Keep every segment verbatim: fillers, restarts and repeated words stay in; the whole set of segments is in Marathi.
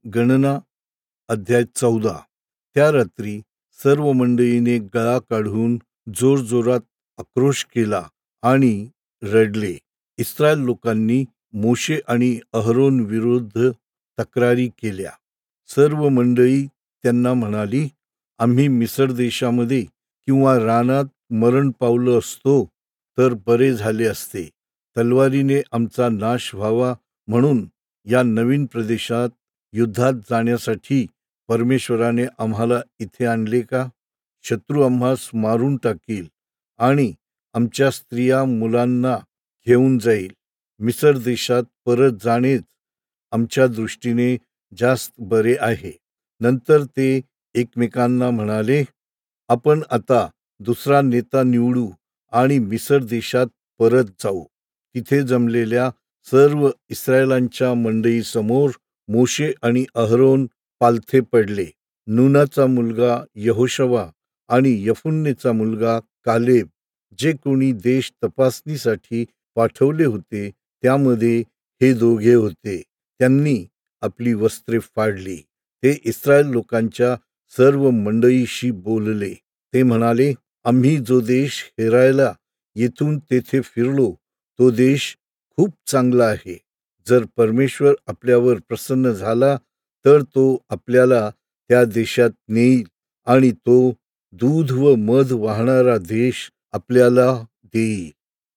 गणना अध्याय चौदा. त्या रात्री सर्व मंडळीने गळा काढून जोरजोरात आक्रोश केला आणि रडले. इस्रायल लोकांनी मोशे आणि अहरोन विरुद्ध तक्रारी केल्या. सर्व मंडळी त्यांना म्हणाली, आम्ही मिस्र देशामध्ये किंवा रानात मरण पावलो असतो तर बरे झाले असते. तलवारीने आमचा नाश व्हावा म्हणून या नवीन प्रदेशात युद्धात जाण्यासाठी परमेश्वराने आम्हाला इथे आणले का? शत्रू आम्हास मारून टाकील आणि आमच्या स्त्रिया मुलांना घेऊन जाईल. मिस्र देशात परत जाणेच आमच्या दृष्टीने जास्त बरे आहे. नंतर ते एकमेकांना म्हणाले, आपण आता दुसरा नेता निवडू आणि मिस्र देशात परत जाऊ. तिथे जमलेल्या सर्व इस्रायलांच्या मंडळीसमोर मोशे आणि अहरोन पालथे पडले. नूनाचा मुलगा यहोशवा आणि यफुन्नेचा मुलगा कालेब, जे कोणी देश तपासणीसाठी पाठवले होते, त्यामध्ये हे दोघे होते. त्यांनी आपली वस्त्रे फाडली. ते इस्रायल लोकांच्या सर्व मंडळीशी बोलले. ते म्हणाले, आम्ही जो देश हेरायला येथून तेथे फिरलो, तो देश खूप चांगला आहे. जर परमेश्वर आपल्यावर प्रसन्न झाला तर तो आपल्याला त्या देशात नेईल आणि तो दूध व मध वाहणारा देश आपल्याला देईल.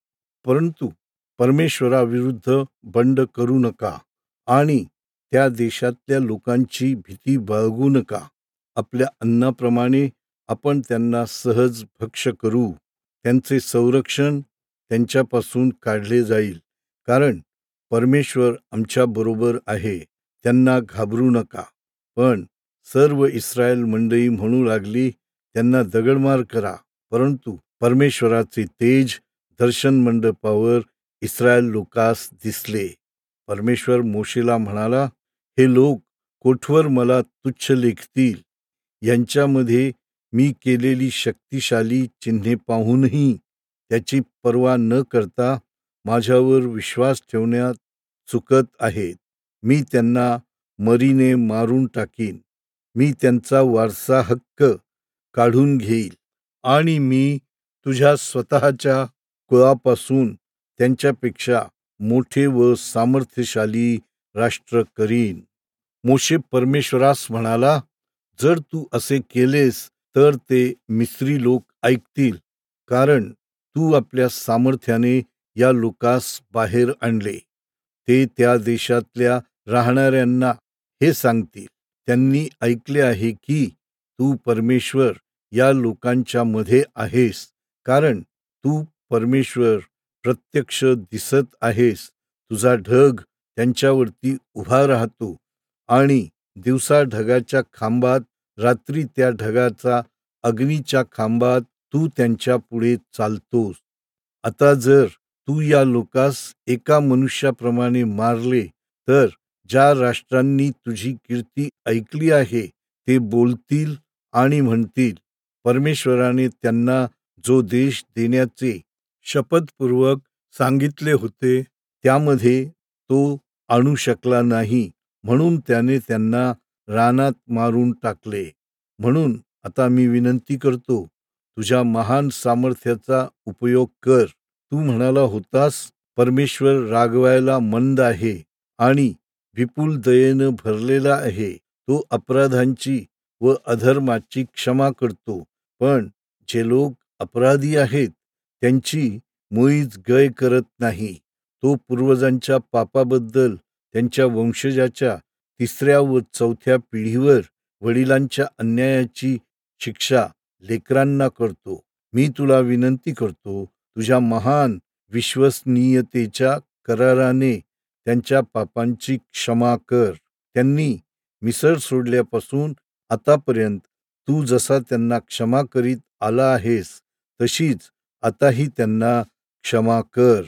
परंतु परमेश्वराविरुद्ध बंड करू नका आणि त्या देशातल्या लोकांची भीती बाळगू नका. आपल्या अन्नाप्रमाणे आपण त्यांना सहज भक्ष्य करू. त्यांचे संरक्षण त्यांच्यापासून काढले जाईल, कारण परमेश्वर आमच्या बरोबर आहे. त्यांना घाबरू नका. पण सर्व इस्रायल मंडळी म्हणू लागली, त्यांना दगडमार करा. परंतु परमेश्वराचे तेज दर्शन मंडपावर इस्रायल लोकास दिसले. परमेश्वर मोशेला म्हणाला, हे लोक कोठवर मला तुच्छ लेखतील. यांच्यामध्ये मी केलेली शक्तिशाली चिन्हे पाहूनही त्याची पर्वा न करता माझ्यावर विश्वास ठेवण्यात चुकत आहेत. मी त्यांना मरीने मारून टाकीन. मी त्यांचा वारसा हक्क काढून घेईल आणि मी तुझ्या स्वतःच्या कुळापासून त्यांच्यापेक्षा मोठे व सामर्थ्यशाली राष्ट्र करीन. मोशे परमेश्वरास म्हणाला, जर तू असे केलेस तर ते मिस्री लोक ऐकतील, कारण तू आपल्या सामर्थ्याने या लोकास बाहेर आणले. ते त्या देशातल्या राहणाऱ्यांना हे सांगतील, त्यांनी ऐकले आहे की तू परमेश्वर या लोकांच्या मध्ये आहेस, कारण तू परमेश्वर प्रत्यक्ष दिसत आहेस. तुझा ढग त्यांच्यावरती उभा राहतो आणि दिवसा ढगाच्या खांबात, रात्री त्या ढगाचा अग्नीच्या खांबात तू त्यांच्या पुढे चालतोस. आता जर तू या लोकास एका मनुष्याप्रमाणे मारले तर ज्या राष्ट्रांनी तुझी कीर्ती ऐकली आहे ते बोलतील आणि म्हणतील, परमेश्वराने त्यांना जो देश देण्याचे शपथपूर्वक सांगितले होते त्यामध्ये तो आणू शकला नाही, म्हणून त्याने त्यांना रानात मारून टाकले. म्हणून आता मी विनंती करतो, तुझ्या महान सामर्थ्याचा उपयोग कर. तू म्हणाला होतास, परमेश्वर रागवायला मंद आहे आणि विपुल दयेनं भरलेला आहे. तो अपराधांची व अधर्माची क्षमा करतो, पण जे लोक अपराधी आहेत त्यांची मुळीच गय करत नाही. तो पूर्वजांच्या पापाबद्दल त्यांच्या वंशजाच्या तिसऱ्या व चौथ्या पिढीवर वडिलांच्या अन्यायाची शिक्षा लेकरांना करतो. मी तुला विनंती करतो, तुझ्या महान विश्वसनीयतेच्या कराराने त्यांच्या पापांची क्षमा कर. त्यांनी मिसर सोडल्यापासून आतापर्यंत तू जसा त्यांना क्षमा करीत आला आहेस, तशीच आताही त्यांना क्षमा कर.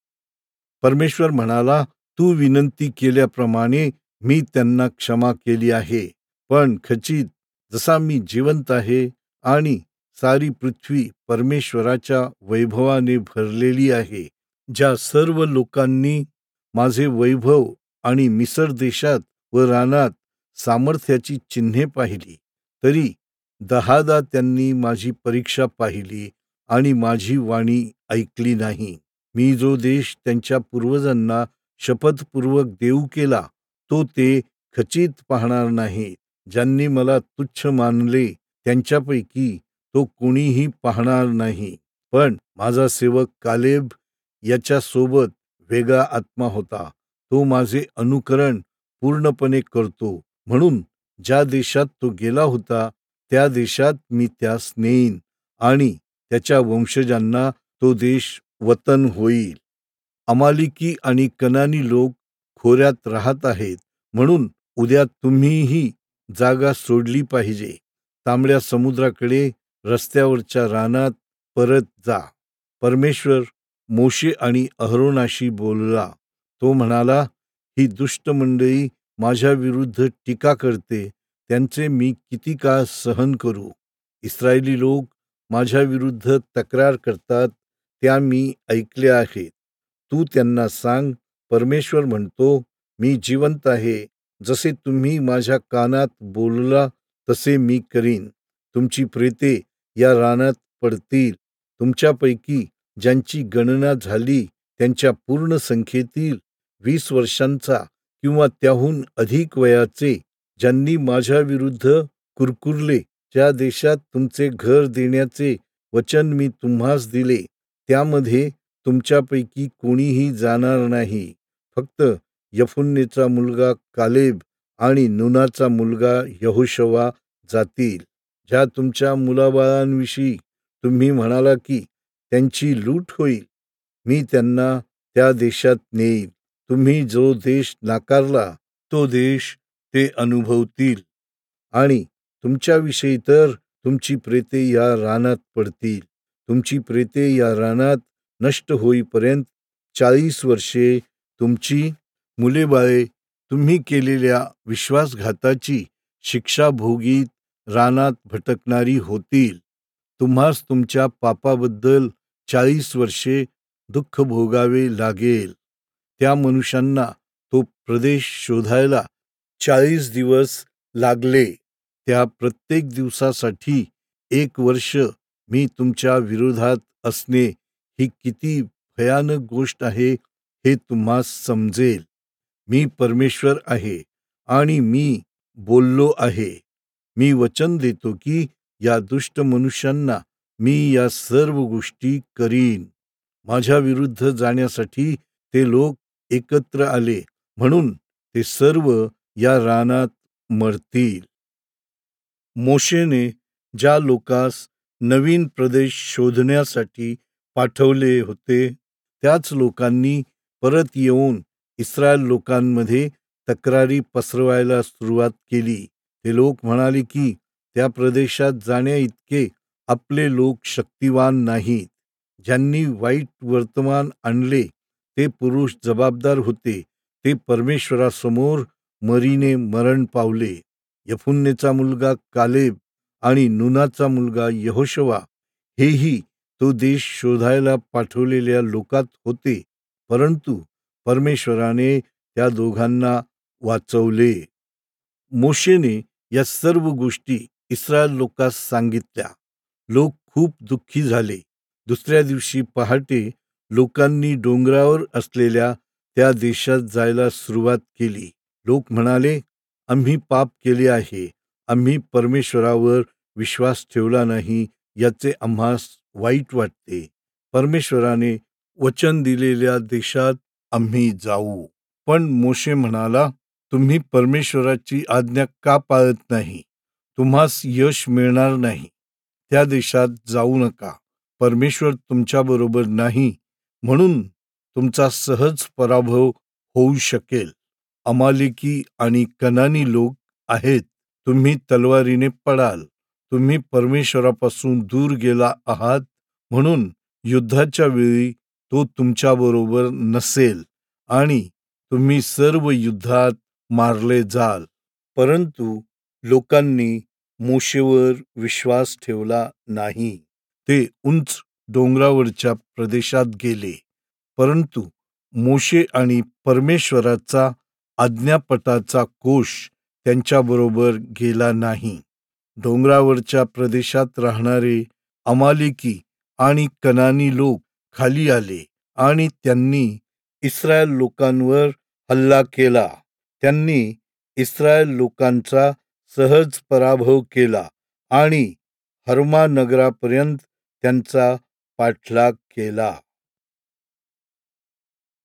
परमेश्वर म्हणाला, तू विनंती केल्याप्रमाणे मी त्यांना क्षमा केली आहे. पण खचित जसा मी जिवंत आहे आणि सारी पृथ्वी परमेश्वराच्या वैभवाने भरलेली आहे, ज्या सर्व लोकांनी माझे वैभव आणि मिस्र देशात व रानात सामर्थ्याची चिन्हे पाहिली, तरी दहादा त्यांनी माझी परीक्षा पाहिली आणि माझी वाणी ऐकली नाही. मी जो देश त्यांच्या पूर्वजांना शपथपूर्वक देऊ केला, तो ते खचित पाहणार नाही. ज्यांनी मला तुच्छ मानले त्यांच्यापैकी तो कोणीही पाहणार नाही. पण माझा सेवक कालेब याच्यासोबत वेगळा आत्मा होता. तो माझे अनुकरण पूर्णपणे करतो. म्हणून ज्या देशात तो गेला होता त्या देशात मी त्यास नेईन आणि त्याच्या वंशजांना तो देश वतन होईल. अमालिकी आणि कनानी लोक खोऱ्यात राहत आहेत, म्हणून उद्या तुम्हीही जागा सोडली पाहिजे. तांबड्या समुद्राकडे रस्त्यावरच्या रानात परत जा. परमेश्वर मोशे आणि अहरोनाशी बोलला. तो म्हणाला, ही दुष्ट मंडळी माझ्या विरुद्ध टीका करते, त्यांचे मी किती काळ सहन करू. इस्रायली लोक माझ्या विरुद्ध तक्रार करतात, त्या मी ऐकल्या आहेत. तू त्यांना सांग, परमेश्वर म्हणतो, मी जिवंत आहे. जसे तुम्ही माझ्या कानात बोलला तसे मी करीन. तुमची प्रेते या रानात पडतील. तुमच्यापैकी ज्यांची गणना झाली त्यांच्या पूर्ण संख्येतील वीस वर्षांचा किंवा त्याहून अधिक वयाचे, ज्यांनी माझ्या विरुद्ध कुरकुरले, ज्या देशात तुमचे घर देण्याचे वचन मी तुम्हास दिले, त्यामध्ये तुमच्यापैकी कोणीही जाणार नाही. फक्त यफुन्नेचा मुलगा कालेब आणि नूनाचा मुलगा यहोशवा जातील. ज्या तुमच्या मुलाबाळांविषयी तुम्ही म्हणाला की त्यांची लूट होईल, मी त्यांना त्या देशात नेईन. तुम्ही जो देश नाकारला तो देश ते अनुभवतील आणि तुमच्याविषयी तर तुमची प्रेते या रानात पडतील. तुमची प्रेते या रानात नष्ट होईपर्यंत चाळीस वर्षे तुमची मुलेबाळे तुम्ही केलेल्या विश्वासघाताची शिक्षा भोगीत रानात भटकणारी होतील. तुम्हास तुमच्या पापाबद्दल चाळीस वर्षे दुःख भोगावे लागेल. त्या मनुष्यांना तो प्रदेश शोधायला चाळीस दिवस लागले. त्या प्रत्येक दिवसासाठी एक वर्ष मी तुमच्या विरोधात असणे ही किती भयानक गोष्ट आहे हे तुम्हास समजेल. मी परमेश्वर आहे आणि मी बोललो आहे. मी वचन देतो की या दुष्ट मनुष्यांना मी या सर्व गोष्टी करीन. माझ्या विरुद्ध जाण्यासाठी ते लोक एकत्र आले, म्हणून ते सर्व या रानात मरतील. मोशेने ज्या लोकांस नवीन प्रदेश शोधण्यासाठी पाठवले होते, त्याच लोकांनी परत येऊन इस्रायल लोकांमध्ये तक्रारी पसरवायला सुरुवात केली. ते लोक म्हणाले की त्या प्रदेशात जाण्या इतके आपले लोक शक्तिवान नाहीत. ज्यांनी वाईट वर्तमान आणले ते पुरुष जबाबदार होते. ते परमेश्वरासमोर मरीने मरण पावले. यफुन्नेचा मुलगा कालेब आणि नूनाचा मुलगा यहोशवा हेही तो देश शोधायला पाठवलेल्या लोकात होते, परंतु परमेश्वराने त्या दोघांना वाचवले. मोशेने या सर्व गोष्टी इस्रायल लोकांस सांगितल्या. लोक खूप दुःखी झाले. दुसऱ्या दिवशी पहाटे लोकांनी डोंगरावर असलेल्या त्या देशात जायला सुरुवात केली. लोक म्हणाले, आम्ही पाप केले आहे. आम्ही परमेश्वरावर विश्वास ठेवला नाही, याचे आम्हास वाईट वाटते. परमेश्वराने वचन दिलेल्या देशात आम्ही जाऊ. पण मोशे म्हणाला, तुम्ही परमेश्वराची आज्ञा का पाळत नाही? तुम्हास यश मिळणार नाही. त्या देशात जाऊ नका. परमेश्वर तुमच्याबरोबर नाही, म्हणून तुमचा सहज पराभव होऊ शकेल. अमालेकी आणि कनानी लोक आहेत. तुम्ही तलवारीने पडाल. तुम्ही परमेश्वरापासून दूर गेला आहात, म्हणून युद्धाच्या वेळी तो तुमच्याबरोबर नसेल आणि तुम्ही सर्व युद्धात मारले जाल. परंतु लोकांनी मोशेवर विश्वास ठेवला नाही. ते उंच डोंगरावरच्या प्रदेशात गेले. परंतु मोशे आणि परमेश्वराचा आज्ञापटाचा कोश त्यांच्याबरोबर गेला नाही. डोंगरावरच्या प्रदेशात राहणारे अमालेकी आणि कनानी लोक खाली आले आणि त्यांनी इस्रायल लोकांवर हल्ला केला. त्यांनी इस्रायल लोकांचा सहज पराभव केला आणि हर्मा नगरापर्यंत त्यांचा पाठलाग केला.